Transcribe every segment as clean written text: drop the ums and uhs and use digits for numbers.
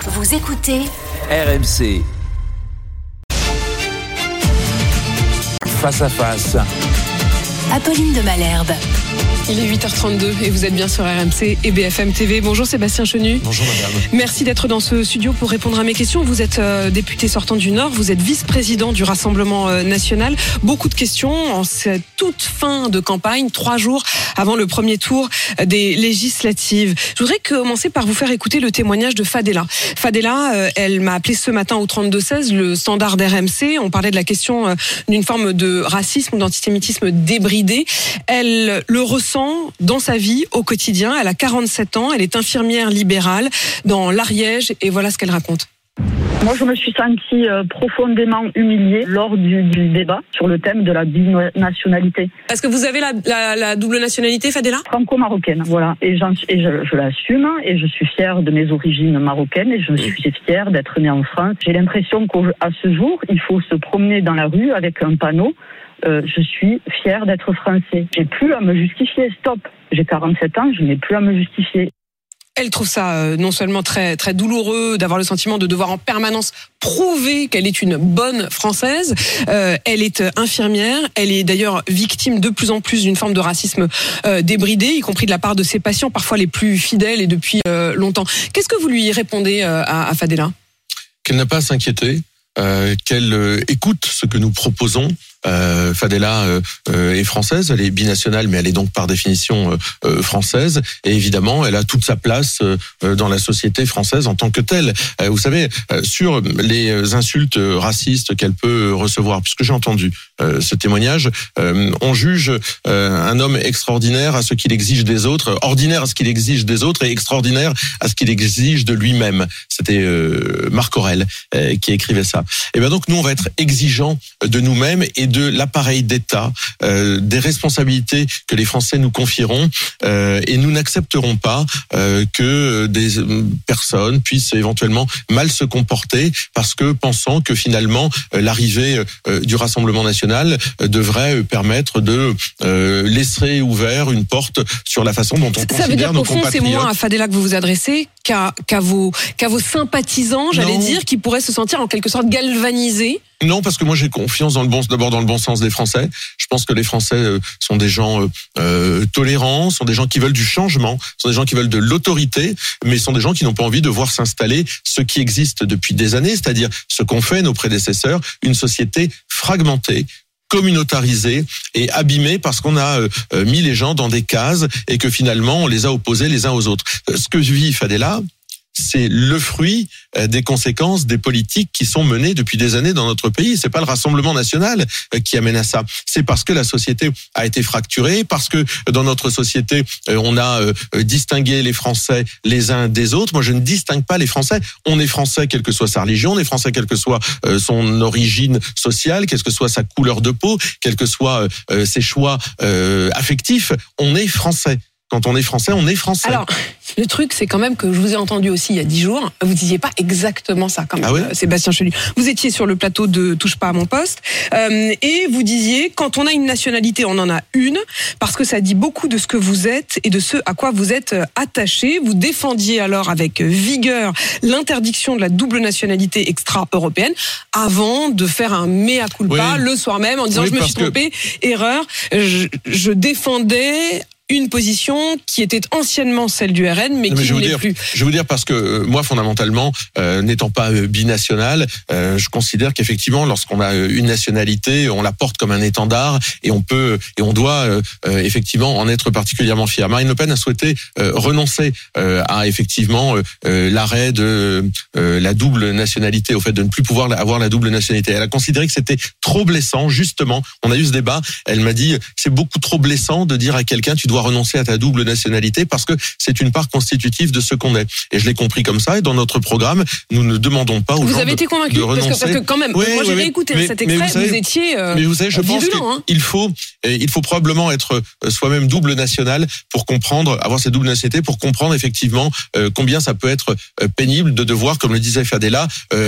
Vous écoutez RMC. Face à face. Apolline de Malherbe. Il est 8h32 et vous êtes bien sur RMC et BFM TV. Bonjour Sébastien Chenu. Bonjour madame. Merci d'être dans ce studio pour répondre à mes questions. Vous êtes député sortant du Nord, vous êtes vice-président du Rassemblement national. Beaucoup de questions en cette toute fin de campagne, 3 jours avant le premier tour des législatives. Je voudrais commencer par vous faire écouter le témoignage de Fadela. Fadela, elle m'a appelé ce matin au 32-16, le standard d'RMC. On parlait de la question d'une forme de racisme ou d'antisémitisme débridé. Elle le ressent dans sa vie au quotidien. Elle a 47 ans, elle est infirmière libérale dans l'Ariège et voilà ce qu'elle raconte. Moi, je me suis sentie profondément humiliée lors du débat sur le thème de la binationalité. Est-ce que vous avez la double nationalité, Fadela ? Franco-marocaine, voilà. Et je l'assume et je suis fière de mes origines marocaines et je suis fière d'être née en France. J'ai l'impression qu'à ce jour, il faut se promener dans la rue avec un panneau. Je suis fière d'être français. J'ai plus à me justifier. Stop. J'ai 47 ans, je n'ai plus à me justifier. Elle trouve ça non seulement très très douloureux d'avoir le sentiment de devoir en permanence prouver qu'elle est une bonne Française. Elle est infirmière. Elle est d'ailleurs victime de plus en plus d'une forme de racisme débridé, y compris de la part de ses patients, parfois les plus fidèles et depuis longtemps. Qu'est-ce que vous lui répondez à Fadela ? Qu'elle n'a pas à s'inquiéter, qu'elle écoute ce que nous proposons. Fadela est française, elle est binationale, mais elle est donc par définition française. Et évidemment, elle a toute sa place dans la société française en tant que telle. Vous savez, sur les insultes racistes qu'elle peut recevoir, puisque j'ai entendu ce témoignage, on juge un homme extraordinaire à ce qu'il exige des autres, ordinaire à ce qu'il exige des autres et extraordinaire à ce qu'il exige de lui-même. C'était Marc Aurèle qui écrivait ça. Et bien donc nous, on va être exigeants de nous-mêmes et de l'appareil d'État, des responsabilités que les Français nous confieront, et nous n'accepterons pas que des personnes puissent éventuellement mal se comporter parce que pensant que finalement l'arrivée du Rassemblement national devrait permettre de laisser ouvert une porte sur la façon dont on considère nos compatriotes. Ça veut dire qu'au fond, c'est moins à Fadela que vous vous adressez qu'à vos sympathisants, j'allais dire, qui pourraient se sentir en quelque sorte galvanisés. Non, parce que moi j'ai confiance d'abord dans le bon sens des Français. Je pense que les Français sont des gens tolérants, sont des gens qui veulent du changement, sont des gens qui veulent de l'autorité, mais sont des gens qui n'ont pas envie de voir s'installer ce qui existe depuis des années, c'est-à-dire ce qu'ont fait nos prédécesseurs, une société fragmentée, communautarisée et abîmée parce qu'on a mis les gens dans des cases et que finalement on les a opposés les uns aux autres. Ce que vit Fadela, c'est le fruit des conséquences des politiques qui sont menées depuis des années dans notre pays. C'est pas le Rassemblement national qui amène à ça. C'est parce que la société a été fracturée, parce que dans notre société, on a distingué les Français les uns des autres. Moi, je ne distingue pas les Français. On est Français quelle que soit sa religion, on est Français quelle que soit son origine sociale, quelle que soit sa couleur de peau, quels que soient ses choix affectifs. On est Français. Quand on est Français, on est Français. Alors, le truc, c'est quand même que je vous ai entendu aussi il y a 10 jours. Vous disiez pas exactement ça, quand même, ah ouais Sébastien Chenu. Vous étiez sur le plateau de Touche pas à mon poste. Et vous disiez, quand on a une nationalité, on en a une, parce que ça dit beaucoup de ce que vous êtes et de ce à quoi vous êtes attaché. Vous défendiez alors avec vigueur l'interdiction de la double nationalité extra-européenne avant de faire un mea culpa le soir même en disant je me suis trompé, erreur. Je défendais une position qui était anciennement celle du RN, mais qui ne l'est plus. Je vais vous dire parce que moi, fondamentalement, n'étant pas binational, je considère qu'effectivement, lorsqu'on a une nationalité, on la porte comme un étendard et on doit effectivement en être particulièrement fier. Marine Le Pen a souhaité renoncer à effectivement l'arrêt de la double nationalité, au fait de ne plus pouvoir avoir la double nationalité. Elle a considéré que c'était trop blessant, justement. On a eu ce débat. Elle m'a dit, c'est beaucoup trop blessant de dire à quelqu'un, tu dois renoncer à ta double nationalité parce que c'est une part constitutive de ce qu'on est. Et je l'ai compris comme ça. Et dans notre programme, nous ne demandons pas aux gens de renoncer. Parce que quand même, moi j'ai réécouté cet extrait, vous étiez mais vous savez, je pense qu'il faut probablement être soi-même double national pour comprendre, avoir cette double nationalité pour comprendre effectivement combien ça peut être pénible de devoir, comme le disait Fadela,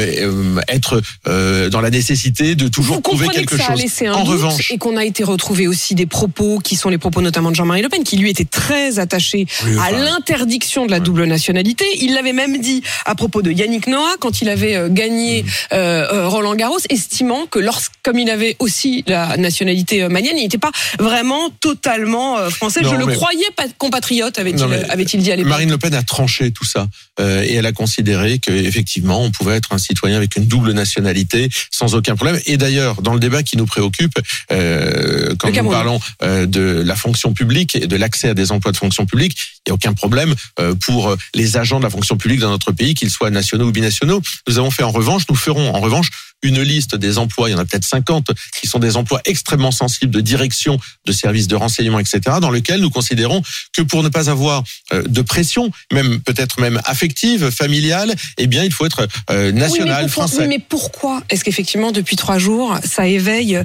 être dans la nécessité de toujours prouver quelque chose. En revanche, et qu'on a été retrouvé aussi des propos qui sont les propos notamment de Jean-Marie Le Pen, Pen, qui lui était très attaché à l'interdiction de la double nationalité. Il l'avait même dit à propos de Yannick Noah quand il avait gagné Roland Garros, estimant que comme il avait aussi la nationalité malienne, il n'était pas vraiment totalement français. Je le croyais pas compatriote, avait-il dit à l'époque. Marine Le Pen a tranché tout ça et elle a considéré qu'effectivement on pouvait être un citoyen avec une double nationalité sans aucun problème. Et d'ailleurs, dans le débat qui nous préoccupe, quand nous parlons de la fonction publique et de l'accès à des emplois de fonction publique, il n'y a aucun problème pour les agents de la fonction publique dans notre pays, qu'ils soient nationaux ou binationaux. Nous ferons en revanche une liste des emplois, il y en a peut-être 50, qui sont des emplois extrêmement sensibles de direction, de services de renseignement, etc., dans lesquels nous considérons que pour ne pas avoir de pression, peut-être même affective, familiale, eh bien, il faut être national, français. Oui, mais pourquoi est-ce qu'effectivement, depuis 3 jours, ça éveille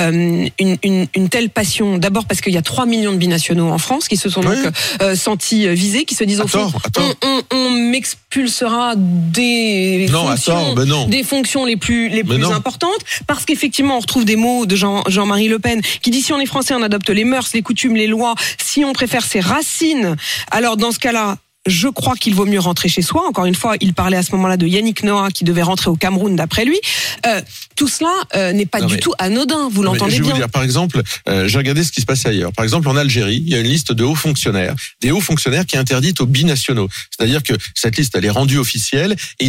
une telle passion? D'abord parce qu'il y a 3 millions de binationaux en France qui se sont donc sentis visés, qui se disent au fond, on m'expulsera des fonctions les plus importantes, parce qu'effectivement on retrouve des mots de Jean-Marie Le Pen qui dit si on est français on adopte les mœurs, les coutumes, les lois, si on préfère ses racines, alors dans ce cas-là je crois qu'il vaut mieux rentrer chez soi. Encore une fois, il parlait à ce moment-là de Yannick Noah qui devait rentrer au Cameroun d'après lui. Tout cela n'est pas du tout anodin, vous l'entendez bien. Je vais vous dire, par exemple, j'ai regardé ce qui se passait ailleurs. Par exemple, en Algérie, il y a une liste de hauts fonctionnaires, des hauts fonctionnaires qui est interdite aux binationaux. C'est-à-dire que cette liste, elle est rendue officielle et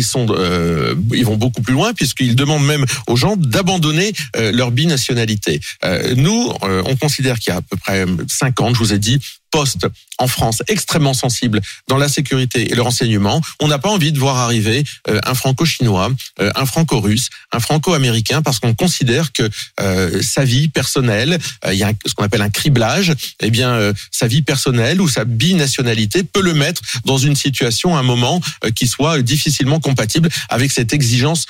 ils vont beaucoup plus loin puisqu'ils demandent même aux gens d'abandonner leur binationalité. Nous, on considère qu'il y a à peu près 50, je vous ai dit, postes en France extrêmement sensibles dans la sécurité et le renseignement. On n'a pas envie de voir arriver un franco-chinois, un franco-russe, un franco-américain, parce qu'on considère que sa vie personnelle, il y a ce qu'on appelle un criblage, eh bien sa vie personnelle ou sa binationalité peut le mettre dans une situation, un moment qui soit difficilement compatible avec cette exigence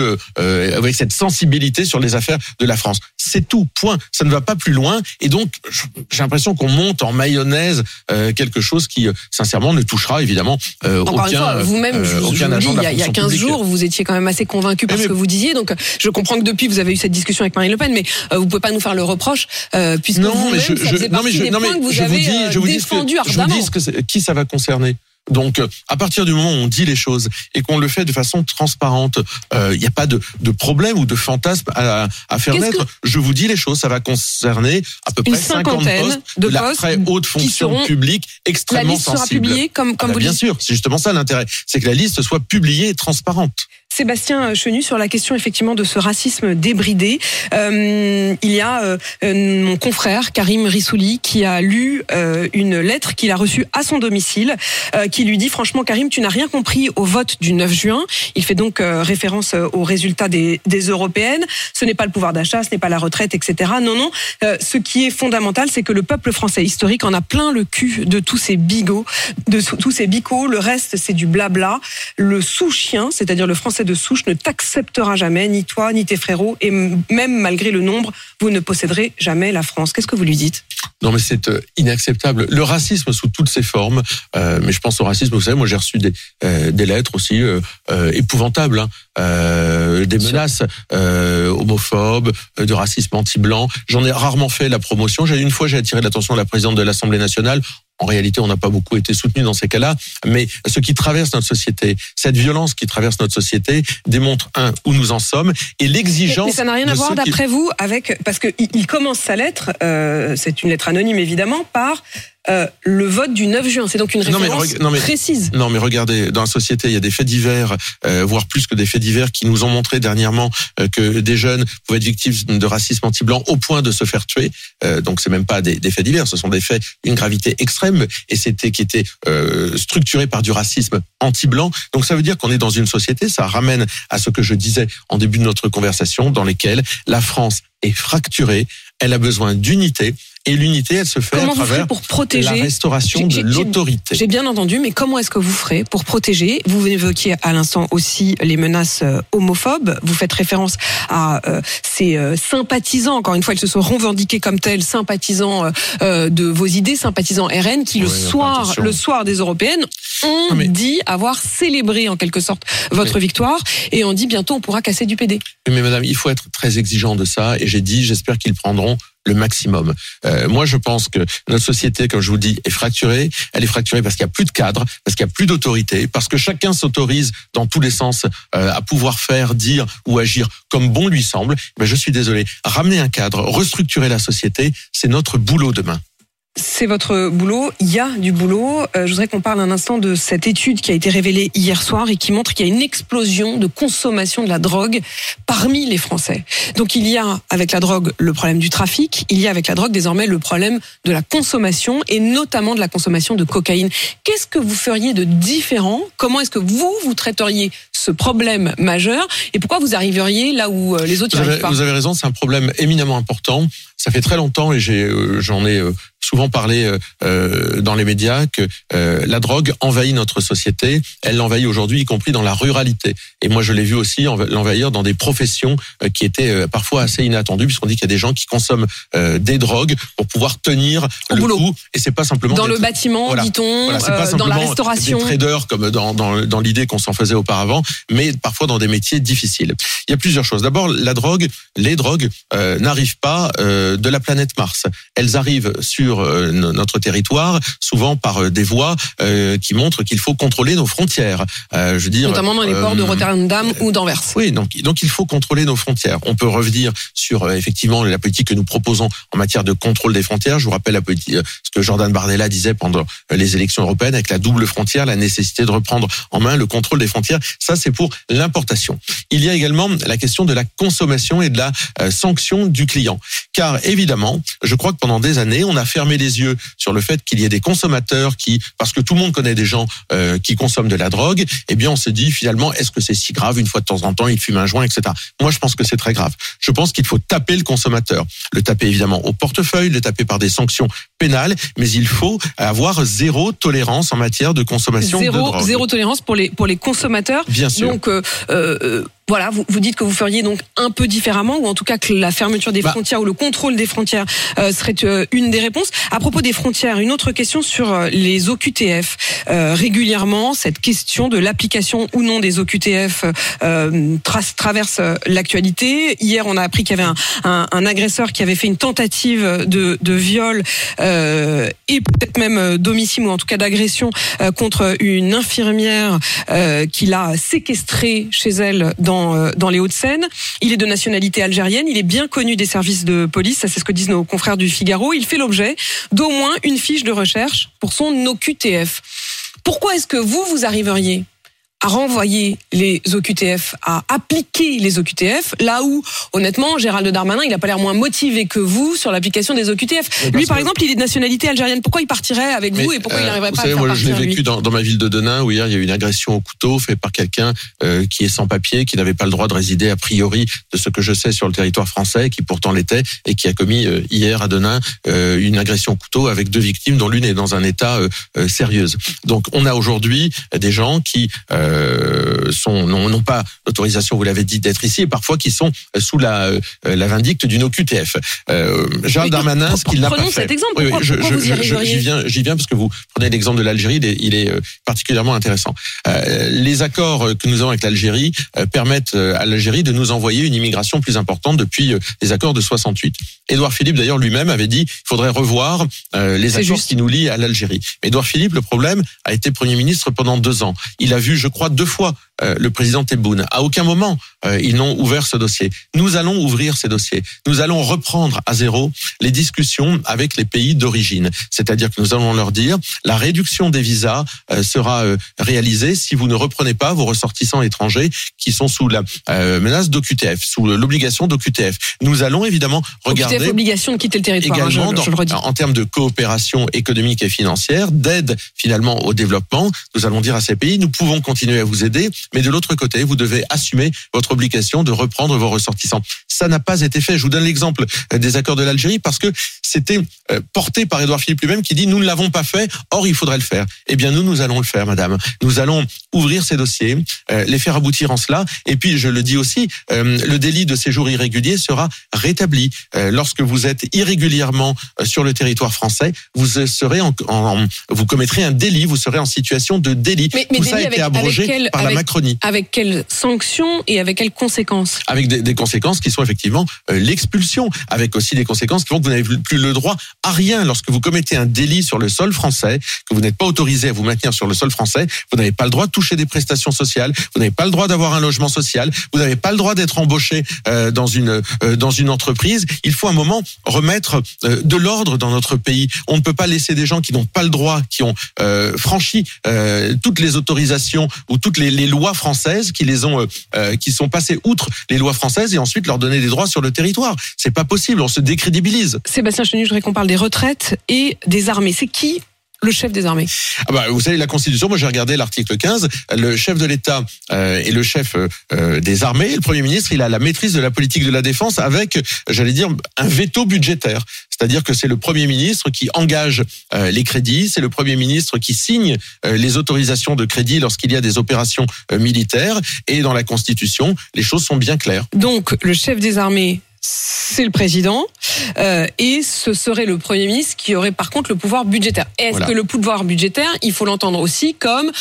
avec cette sensibilité sur les affaires de la France. C'est tout, point. Ça ne va pas plus loin. Et donc, j'ai l'impression qu'on monte en mayonnaise quelque chose qui, sincèrement, ne touchera évidemment Encore une fois, vous-même, je vous dis, il y a 15 jours, vous étiez quand même assez convaincu par ce que vous disiez. Donc, je comprends que depuis, vous avez eu cette discussion avec Marine Le Pen, mais vous pouvez pas nous faire le reproche, puisque vous-même, ça faisait partie des points que vous avez défendus ardemment. Je vous dis qui ça va concerner. Donc, à partir du moment où on dit les choses et qu'on le fait de façon transparente, il n'y a pas de problème ou de fantasme à faire naître. Je vous dis les choses, ça va concerner à peu près 50 postes de la très haute fonction publique extrêmement sensible. La liste sera publiée comme vous bien sûr, c'est justement ça l'intérêt, c'est que la liste soit publiée et transparente. Sébastien Chenu, sur la question effectivement de ce racisme débridé, il y a mon confrère Karim Rissouli qui a lu une lettre qu'il a reçue à son domicile, qui lui dit franchement Karim, tu n'as rien compris au vote du 9 juin. Il fait donc référence aux résultats des européennes. Ce n'est pas le pouvoir d'achat, ce n'est pas la retraite, etc. Non. Ce qui est fondamental, c'est que le peuple français historique en a plein le cul de tous ces bigots, de tous ces bicots. Le reste, c'est du blabla. Le sous-chien, c'est-à-dire le français de souche, ne t'acceptera jamais, ni toi, ni tes frérots, et même malgré le nombre, vous ne posséderez jamais la France. Qu'est-ce que vous lui dites ? Non, mais c'est inacceptable. Le racisme sous toutes ses formes, mais je pense au racisme, vous savez, moi j'ai reçu des lettres aussi épouvantables, des menaces homophobes, de racisme anti-blanc. J'en ai rarement fait la promotion. Une fois, j'ai attiré l'attention de la présidente de l'Assemblée nationale. En réalité, on n'a pas beaucoup été soutenu dans ces cas-là, mais ce qui traverse notre société, cette violence qui traverse notre société, démontre où nous en sommes et l'exigence. Mais ça n'a rien à voir, d'après vous, parce que il commence sa lettre, c'est une lettre anonyme évidemment, par le vote du 9 juin. C'est donc une référence précise. Non, mais regardez, dans la société, il y a des faits divers, voire plus que des faits divers, qui nous ont montré dernièrement que des jeunes pouvaient être victimes de racisme anti-blanc au point de se faire tuer. Donc, c'est même pas des faits divers, ce sont des faits d'une gravité extrême, et qui était structuré par du racisme anti-blanc. Donc, ça veut dire qu'on est dans une société, ça ramène à ce que je disais en début de notre conversation, dans lesquelles la France est fracturée, elle a besoin d'unité. Et l'unité, elle se fait à travers la restauration de l'autorité. J'ai bien entendu, mais comment est-ce que vous ferez pour protéger ? Vous évoquiez à l'instant aussi les menaces homophobes. Vous faites référence à ces sympathisants, encore une fois, ils se sont revendiqués comme tels, sympathisants de vos idées, sympathisants RN, qui le soir des Européennes ont dit avoir célébré en quelque sorte votre victoire, et on dit bientôt on pourra casser du PD. Mais madame, il faut être très exigeant de ça, et j'ai dit, j'espère qu'ils prendront le maximum. Moi, je pense que notre société, comme je vous dis, est fracturée. Elle est fracturée parce qu'il n'y a plus de cadre, parce qu'il n'y a plus d'autorité, parce que chacun s'autorise dans tous les sens à pouvoir faire, dire ou agir comme bon lui semble. Mais je suis désolé. Ramener un cadre, restructurer la société, c'est notre boulot demain. C'est votre boulot, il y a du boulot. Je voudrais qu'on parle un instant de cette étude qui a été révélée hier soir et qui montre qu'il y a une explosion de consommation de la drogue parmi les Français. Donc il y a avec la drogue le problème du trafic, il y a avec la drogue désormais le problème de la consommation et notamment de la consommation de cocaïne. Qu'est-ce que vous feriez de différent ? Comment est-ce que vous traiteriez ce problème majeur et pourquoi vous arriveriez là où les autres n'y arrivent pas ? Vous avez raison, c'est un problème éminemment important. Ça fait très longtemps et j'en ai souvent parlé dans les médias que la drogue envahit notre société. Elle l'envahit aujourd'hui, y compris dans la ruralité. Et moi, je l'ai vu aussi l'envahir dans des professions qui étaient parfois assez inattendues, puisqu'on dit qu'il y a des gens qui consomment des drogues pour pouvoir tenir le coup. Et c'est pas simplement dans le bâtiment, dit-on, dans la restauration, des traders comme dans l'idée qu'on s'en faisait auparavant, mais parfois dans des métiers difficiles. Il y a plusieurs choses. D'abord, les drogues n'arrivent pas de la planète Mars. Elles arrivent sur notre territoire, souvent par des voies qui montrent qu'il faut contrôler nos frontières. Je veux dire, notamment dans les ports de Rotterdam ou d'Anvers. Oui, donc il faut contrôler nos frontières. On peut revenir sur effectivement la politique que nous proposons en matière de contrôle des frontières. Je vous rappelle ce que Jordan Bardella disait pendant les élections européennes avec la double frontière, la nécessité de reprendre en main le contrôle des frontières. Ça, c'est pour l'importation. Il y a également la question de la consommation et de la sanction du client. Car évidemment, je crois que pendant des années, on a fermé les yeux sur le fait qu'il y ait des consommateurs parce que tout le monde connaît des gens qui consomment de la drogue, eh bien on se dit finalement, est-ce que c'est si grave, une fois de temps en temps, il fume un joint, etc. Moi, je pense que c'est très grave. Je pense qu'il faut taper le consommateur. Le taper évidemment au portefeuille, le taper par des sanctions pénales, mais il faut avoir zéro tolérance en matière de consommation de drogue. Zéro tolérance pour les consommateurs. Bien sûr. Donc, voilà, vous dites que vous feriez donc un peu différemment, ou en tout cas que la fermeture des frontières ou le contrôle des frontières serait une des réponses. À propos des frontières, une autre question sur les OQTF. Régulièrement, cette question de l'application ou non des OQTF traverse l'actualité. Hier, on a appris qu'il y avait un agresseur qui avait fait une tentative de viol et peut-être même d'homicide ou en tout cas d'agression contre une infirmière qui l'a séquestrée chez elle dans les Hauts-de-Seine. Il est de nationalité algérienne, il est bien connu des services de police, ça c'est ce que disent nos confrères du Figaro. Il fait l'objet d'au moins une fiche de recherche pour son OQTF. Pourquoi est-ce que vous arriveriez à renvoyer les OQTF, à appliquer les OQTF, là où, honnêtement, Gérald Darmanin, il n'a pas l'air moins motivé que vous sur l'application des OQTF. Lui, par exemple, il est de nationalité algérienne. Pourquoi il partirait avec vous et pourquoi il n'arriverait pas à faire partir, je l'ai vécu dans ma ville de Denain, où hier, il y a eu une agression au couteau faite par quelqu'un qui est sans papier, qui n'avait pas le droit de résider a priori de ce que je sais sur le territoire français, qui pourtant l'était, et qui a commis hier à Denain une agression au couteau avec 2 victimes, dont l'une est dans un état sérieuse. Donc, on a aujourd'hui des gens qui n'ont pas l'autorisation, vous l'avez dit, d'être ici, et parfois qui sont sous la vindicte d'une OQTF. Gérald Darmanin, ce qu'il n'a pas fait. Prenons cet exemple. Pourquoi vous y arriveriez ? J'y viens parce que vous prenez l'exemple de l'Algérie, il est particulièrement intéressant. Les accords que nous avons avec l'Algérie permettent à l'Algérie de nous envoyer une immigration plus importante depuis les accords de 68. Édouard Philippe, d'ailleurs, lui-même avait dit qu'il faudrait revoir les accords qui nous lient à l'Algérie. Mais Édouard Philippe, le problème, a été Premier ministre pendant 2 ans. Il a vu, je crois, 2 fois le président Tebboune. À aucun moment, ils n'ont ouvert ce dossier. Nous allons ouvrir ces dossiers. Nous allons reprendre à zéro les discussions avec les pays d'origine. C'est-à-dire que nous allons leur dire, la réduction des visas sera réalisée si vous ne reprenez pas vos ressortissants étrangers qui sont sous la menace d'OQTF, sous l'obligation d'OQTF. Nous allons évidemment regarder... OQTF, obligation de quitter le territoire. Également, je le redis. En termes de coopération économique et financière, d'aide finalement au développement, nous allons dire à ces pays, nous pouvons continuer à vous aider, mais de l'autre côté, vous devez assumer votre obligation de reprendre vos ressortissants. Ça n'a pas été fait. Je vous donne l'exemple des accords de l'Algérie parce que c'était porté par Édouard Philippe lui-même qui dit nous ne l'avons pas fait, or il faudrait le faire. Eh bien nous allons le faire, madame. Nous allons ouvrir ces dossiers, les faire aboutir en cela. Et puis je le dis aussi, le délit de séjour irrégulier sera rétabli. Lorsque vous êtes irrégulièrement sur le territoire français, vous commettrez un délit, vous serez en situation de délit. Mais tout ça a été abrogé par la Macronie. Macronie. Avec quelles sanctions et avec quelles conséquences? Avec des conséquences qui sont effectivement l'expulsion, avec aussi des conséquences qui font que vous n'avez plus le droit à rien. Lorsque vous commettez un délit sur le sol français, que vous n'êtes pas autorisé à vous maintenir sur le sol français, vous n'avez pas le droit de toucher des prestations sociales, vous n'avez pas le droit d'avoir un logement social, vous n'avez pas le droit d'être embauché dans une entreprise. Il faut un moment remettre de l'ordre dans notre pays. On ne peut pas laisser des gens qui n'ont pas le droit, qui ont franchi toutes les autorisations ou toutes les lois françaises, qui sont passées outre les lois françaises, et ensuite leur donner des droits sur le territoire. C'est pas possible, on se décrédibilise. Sébastien Chenu, je voudrais qu'on parle des retraites et des armées. C'est qui le chef des armées? Vous savez, la Constitution, moi j'ai regardé l'article 15, le chef de l'État et le chef des armées, le Premier ministre, il a la maîtrise de la politique de la défense avec, j'allais dire, un veto budgétaire. C'est-à-dire que c'est le Premier ministre qui engage les crédits, c'est le Premier ministre qui signe les autorisations de crédit lorsqu'il y a des opérations militaires, et dans la Constitution, les choses sont bien claires. Donc, le chef des armées, c'est le président, et ce serait le Premier ministre qui aurait par contre le pouvoir budgétaire. Est-ce que le pouvoir budgétaire, il faut l'entendre aussi comme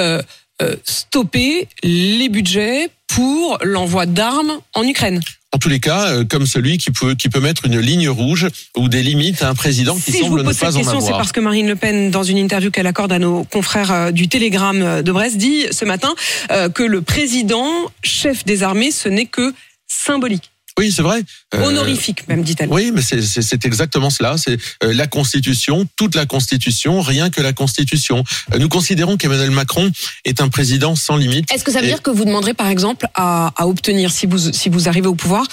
stopper les budgets pour l'envoi d'armes en Ukraine? En tous les cas, comme celui qui peut mettre une ligne rouge ou des limites à un président qui semble ne pas en avoir. Si je vous pose cette question, c'est parce que Marine Le Pen, dans une interview qu'elle accorde à nos confrères du Télégramme de Brest, dit ce matin que le président, chef des armées, ce n'est que symbolique. Oui, c'est vrai. Honorifique, même, dit-elle. Oui, mais c'est exactement cela. C'est la Constitution, toute la Constitution, rien que la Constitution. Nous considérons qu'Emmanuel Macron est un président sans limite. Est-ce que ça veut dire que vous demanderez, par exemple, à obtenir, si vous arrivez au pouvoir,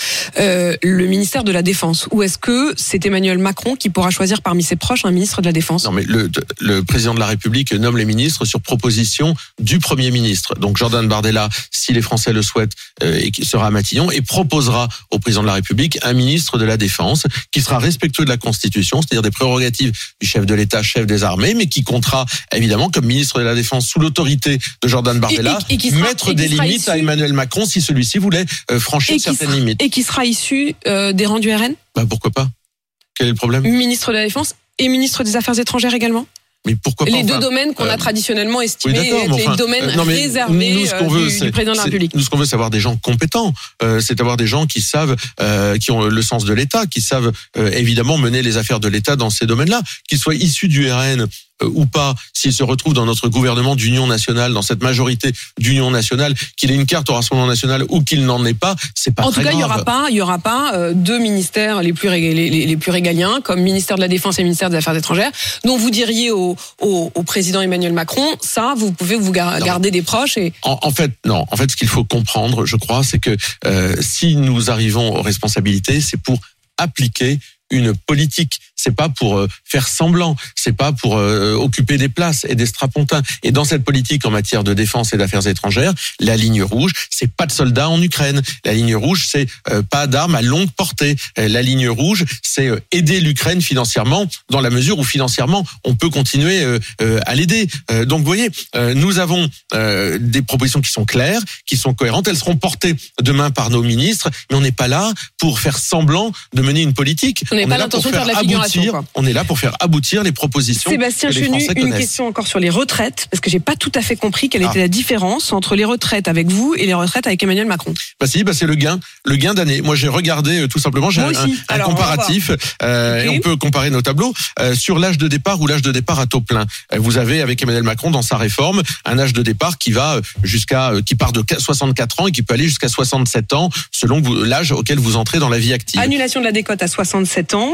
le ministère de la Défense? Ou est-ce que c'est Emmanuel Macron qui pourra choisir parmi ses proches un ministre de la Défense? Non, mais le président de la République nomme les ministres sur proposition du Premier ministre. Donc Jordan Bardella, si les Français le souhaitent, sera à Matignon et proposera au président de la République un ministre de la Défense qui sera respectueux de la Constitution, c'est-à-dire des prérogatives du chef de l'État, chef des armées, mais qui comptera évidemment comme ministre de la Défense sous l'autorité de Jordan Bardella, mettre des limites à Emmanuel Macron si celui-ci voulait franchir certaines limites. Et qui sera issu des rangs du RN? Pourquoi pas? Quel est le problème? Ministre de la Défense et ministre des Affaires étrangères également? Mais pourquoi pas? Les deux domaines qu'on a traditionnellement estimés être les domaines réservés du président de la République. Nous, ce qu'on veut, c'est avoir des gens compétents. C'est avoir des gens qui savent, qui ont le sens de l'État, qui savent évidemment mener les affaires de l'État dans ces domaines-là, qu'ils soient issus du RN ou pas, s'il se retrouve dans notre gouvernement d'union nationale, dans cette majorité d'union nationale, qu'il ait une carte au Rassemblement national ou qu'il n'en ait pas, c'est pas très grave. En tout cas, il y aura pas deux ministères les plus régaliens, comme ministère de la Défense et ministère des Affaires étrangères, dont vous diriez au président Emmanuel Macron, ça, vous pouvez vous garder des proches et... En fait, non. En fait, ce qu'il faut comprendre, je crois, c'est que si nous arrivons aux responsabilités, c'est pour appliquer une politique. C'est pas pour faire semblant, c'est pas pour occuper des places et des strapontins. Et dans cette politique en matière de défense et d'affaires étrangères, la ligne rouge, c'est pas de soldats en Ukraine. La ligne rouge, c'est pas d'armes à longue portée. La ligne rouge, c'est aider l'Ukraine financièrement, dans la mesure où financièrement on peut continuer à l'aider. Donc vous voyez, nous avons des propositions qui sont claires, qui sont cohérentes. Elles seront portées demain par nos ministres, mais on n'est pas là pour faire semblant de mener une politique. On n'est pas l'intention de faire de la figuration, quoi. On est là pour faire aboutir les propositions. Sébastien Chenu, une question encore sur les retraites, parce que j'ai pas tout à fait compris quelle était la différence entre les retraites avec vous et les retraites avec Emmanuel Macron. C'est le gain d'année. Moi, j'ai regardé tout simplement, j'ai un comparatif, et on peut comparer nos tableaux sur l'âge de départ ou l'âge de départ à taux plein. Vous avez avec Emmanuel Macron dans sa réforme un âge de départ qui va qui part de 64 ans et qui peut aller jusqu'à 67 ans selon l'âge auquel vous entrez dans la vie active. Annulation de la décote à 67 ans.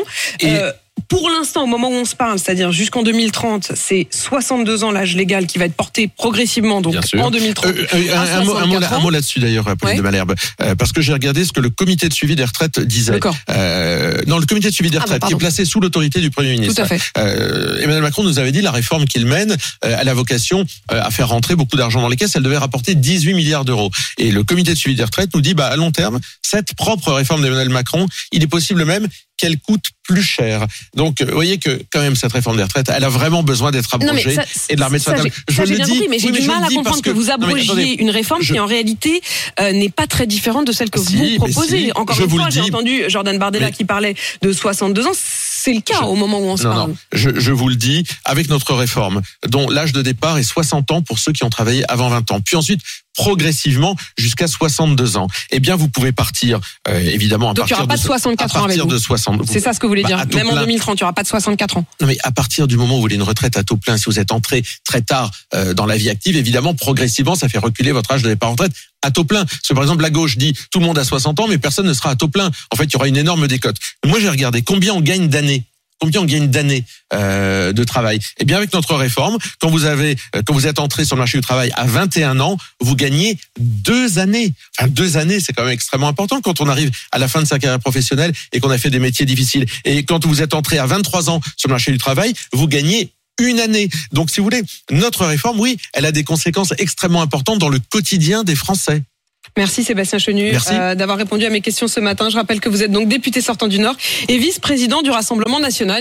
Pour l'instant, au moment où on se parle, c'est-à-dire jusqu'en 2030, c'est 62 ans l'âge légal qui va être porté progressivement, donc en 2030. Un mot là-dessus d'ailleurs, Pauline de Malherbe, parce que j'ai regardé ce que le comité de suivi des retraites disait. D'accord. Le comité de suivi des retraites, qui est placé sous l'autorité du Premier ministre. Tout à fait. Emmanuel Macron nous avait dit la réforme qu'il mène a la vocation à faire rentrer beaucoup d'argent dans les caisses. Elle devait rapporter 18 milliards d'euros. Et le comité de suivi des retraites nous dit, à long terme, cette propre réforme d'Emmanuel Macron, il est possible même qu'elle coûte plus cher. Donc, vous voyez que quand même cette réforme des retraites, elle a vraiment besoin d'être abrogée et de la remettre sur la table. J'ai bien compris, mais j'ai du mal à comprendre que vous abrogiez une réforme qui en réalité n'est pas très différente de celle que vous proposez. Encore une fois, j'ai entendu Jordan Bardella qui parlait de 62 ans. C'est le cas au moment où on se parle. Non, je vous le dis, avec notre réforme, dont l'âge de départ est 60 ans pour ceux qui ont travaillé avant 20 ans. Puis ensuite, progressivement jusqu'à 62 ans. Eh bien, vous pouvez partir, évidemment, à donc il n'y partir aura pas de 64 ans avec vous. de 60. C'est ça ce que vous voulez dire. Même en 2030, il n'y aura pas de 64 ans. Non, mais à partir du moment où vous voulez une retraite à taux plein, si vous êtes entré très tard dans la vie active, évidemment, progressivement, ça fait reculer votre âge de départ en retraite à taux plein. Parce que par exemple, la gauche dit tout le monde a 60 ans, mais personne ne sera à taux plein. En fait, il y aura une énorme décote. Moi, j'ai regardé combien on gagne d'années. Combien on gagne d'années de travail? Eh bien, avec notre réforme, quand vous êtes entré sur le marché du travail à 21 ans, vous gagnez 2 années. Enfin, 2 années, c'est quand même extrêmement important quand on arrive à la fin de sa carrière professionnelle et qu'on a fait des métiers difficiles. Et quand vous êtes entré à 23 ans sur le marché du travail, vous gagnez 1 année. Donc, si vous voulez, notre réforme, oui, elle a des conséquences extrêmement importantes dans le quotidien des Français. Merci Sébastien Chenu d'avoir répondu à mes questions ce matin. Je rappelle que vous êtes donc député sortant du Nord et vice-président du Rassemblement national.